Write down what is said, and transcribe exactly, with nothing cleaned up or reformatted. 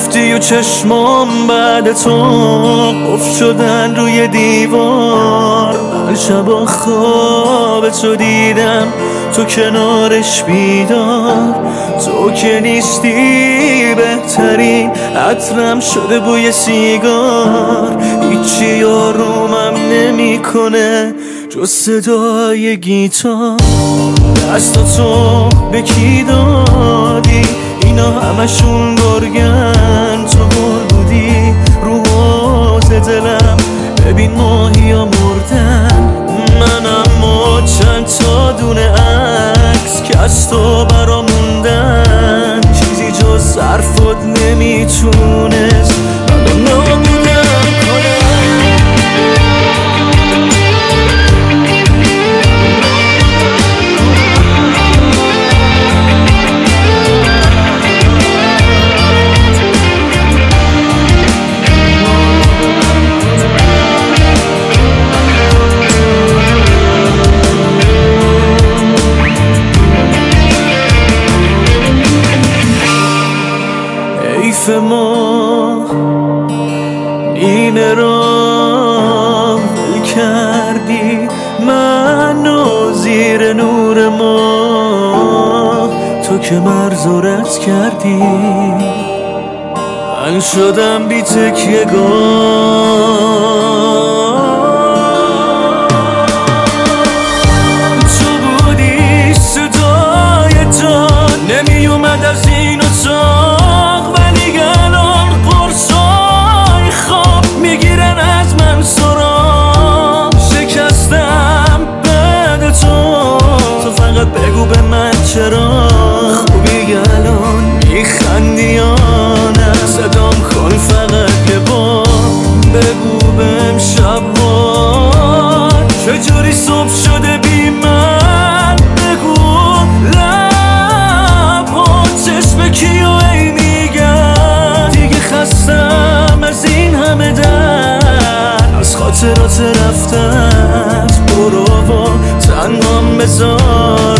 رفتی و چشمام بعد تو قفل شدن روی دیوار. من شبا خواب تو دیدم، تو کنارش بیدار. تو که نیستی بهترین عطرم شده بوی سیگار. هیچی آرومم نمی کنه جز صدای گیتار. دستاتو به کی دادی؟ اینا همشون گرگن، تو گل بودی رو حوض دلم. ببین ماهی ها مردن، من اما چند تا دونه عکس که از تو برا موندن. چیزی جز حرفات نمیتونست منو نابودم کنه. ما نیمه را ول کردی، منو زیر نور ما تو که مرزورت کردی. من شدم بی تکیه تو بودی صدای جان نمی اومد از این اتاق. ولی الان قرصای خواب میگیرن از من سراغ. شکستم بعد تو، تو فقط بگو به من چرا خوبی الان میخندی یا نه. صدام کن فقط یه بار، بگو بهم شب‌ها چجوری صبح شده بی من. بگو لب‌ها چشم کیو ای میگن. دیگه خستم از این همه درد، از خاطرات رفتت برو و تنهام بذار.